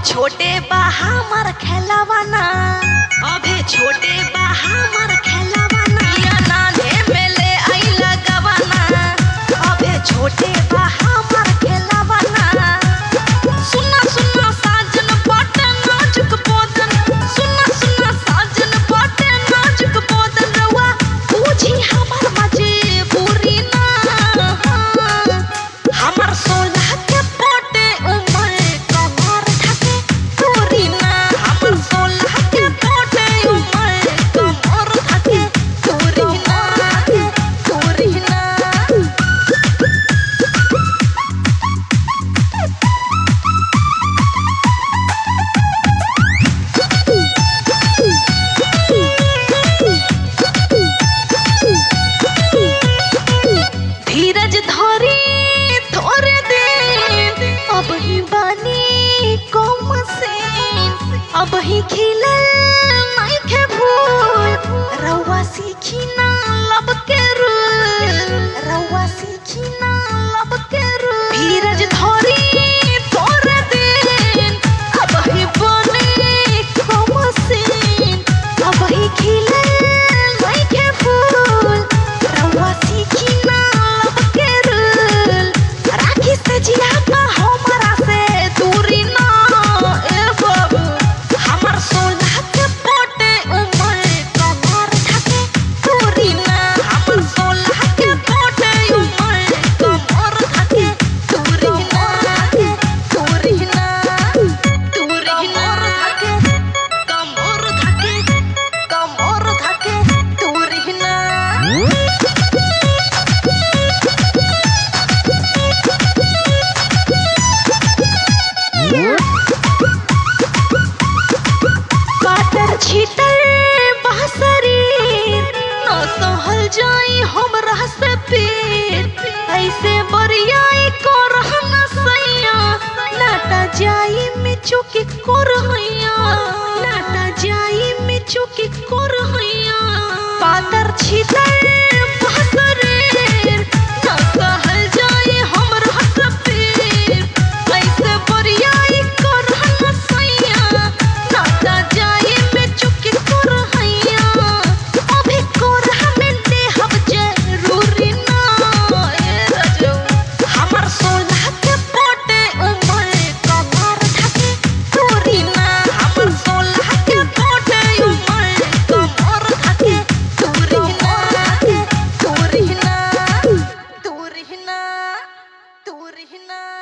छोटे बा हमर खेलवाना, अबे छोटे बा हमर खेलवाना, या नाने में ले आइला गवाना, अबे छोटे बा हमर खेलवाना। सुना सुना साजन बाटे नाजुक बदन, सुना सुना साजन बाटे नाजुक बदन, रउआ पूछी हमर मजबूरी ना। हमर 16 के पोटे उमर कमर ढके दूरी ना, हमर 16 के पोटे उमर कमर ढके दूरी ना, दूरी ना। धीरज धरी थोड़े दिन, अब ही बानी कम सीन, अब ही खिलल नहीं के भूल, रउआ सीखी ना लब के रूल, रउआ सीखी ना लब के रूल। धीरज धरी थोड़े दिन, अब ही बानी कम सीन, अब ही खिलल नहीं के भूल, रउआ सीखी ना लब के रूल। राखी से जिया का हमरा से दूरी ना, ए बाबू हमर 16 के पोटे उमर कमर ढके दूरी ना, हमर 16 के पोटे उमर कमर ढके दूरी ना, दूरी ना, दूरी ना ढके कमर ढके दूरी ना। काटर छीटर बहसरीर न सहल जाई हमरा से पीर, ऐसे बरियाई को रहना सैया, नाटा जाई में चुकी को रहैया, नाटा जाई में चुकी को रहैया। काटर छीटर बहसरीर न सहल जाई हमरा से पीर, ऐसे बरियाई को रहना सैया, नाटा जाई में चुकी को रहैया। अभी कोरह में देहब जरूरी ना, ए रजऊ हमर 16 के पोटे उमर कमर ढके दूरी ना, हमर 16 के पोटे उमर कमर ढके दूरी ना, दूरी ना, दूरी ना, दूरी ना।